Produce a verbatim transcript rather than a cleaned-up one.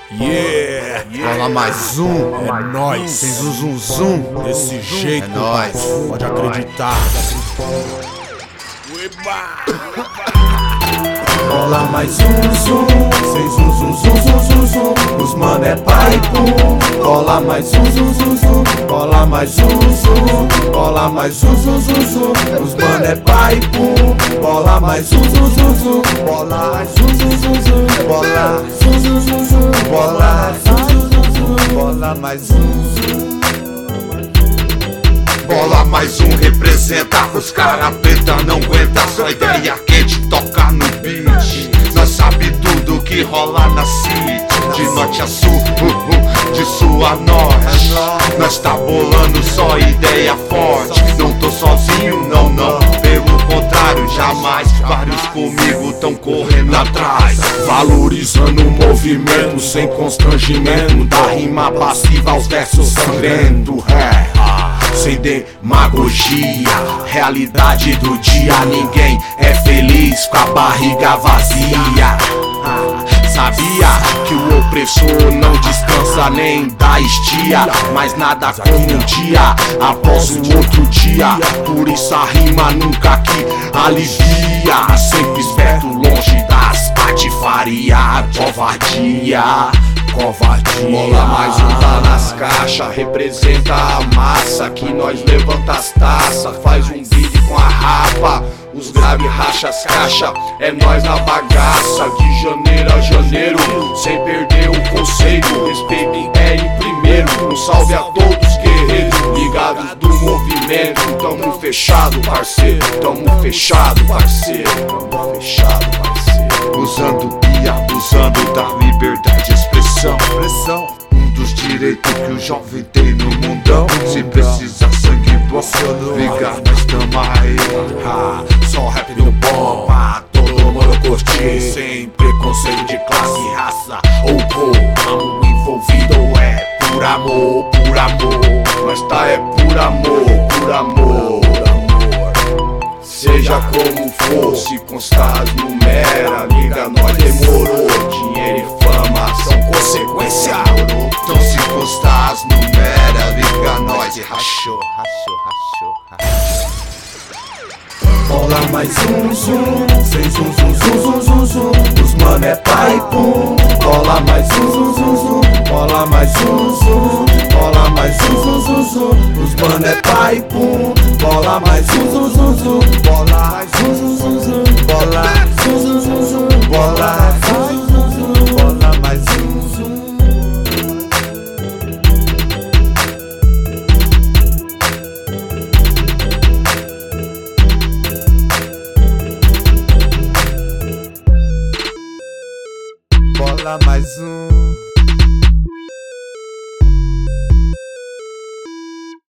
Yeah, Bola mais um, é nóis. sem zum zum zum. Desse jeito, É nóis. pai, pode acreditar. Bola mais um zum, sem zum zum zum zum zum zum. Os mano é pai pum. Bola mais um zum zum zum. Bola mais um zum. Bola mais um zum zum zum. Os mano é pai pum. Bola mais um zum zum zum. Bola mais um zum zum zum. Bola zum zum zum zum. Bola zum zum zum zum. Bola mais um zum. Bola mais um representa, os cara preta não aguenta. Só ideia quente, toca no beat. Nós sabe tudo que rola na city. De norte a sul, uh, uh, de sul a norte. Nós tá bolando só ideia forte. Não tô sozinho, não, não. Pelo contrário, jamais. Vários comigo tão correndo atrás. Valorizando o movimento, sem constrangimento. Da rima passiva aos versos sangrentos. É. Sem demagogia, realidade do dia. Ninguém é feliz com a barriga vazia. Sabia que o opressor não descansa nem dá estia. Mas nada como um dia após o outro dia. Por isso a rima nunca que alivia. Sempre esperto longe das patifaria. Covardia, covardia. Bola mais um tá nas caixas, representa a massa. Que nós levanta as taças, faz um vídeo com a rapa. Os grave racha as caixa, é nós na bagaça. De janeiro a janeiro, sem perder o conceito. Respeitem é em primeiro, um salve a todos guerreiros. Ligados do movimento, tamo fechado parceiro. Tamo fechado parceiro, tamo fechado parceiro. Usando e abusando da liberdade de expressão. Um dos direitos que o jovem tem no mundão. Se precisar sangue bom, liga, nós tamo aí. Ah, só rap no bom, pra todo mundo curtir. Sem preconceito de classe, raça ou cor. Amo envolvido é por amor, por amor. Nós tá é por amor, por amor. Seja como for, se constar as numera, liga nós demorou. Dinheiro e fama são consequência. Então se constar as numera, liga nós e rachou, rachou, rachou, rachou. Bola mais um zum, sem zum zum zum zum zum zum. Os mano é pai pum. Bola mais um zum zum zum. Bola mais um zum. Bola mais um zum zum zum. Os mano é pai pum. Bola mais um zum zum zum. Bola mais um zum zum zum. Bola zum zum zum zum. Bola zum zum zum zum. Bola mais um zum. Bola mais um.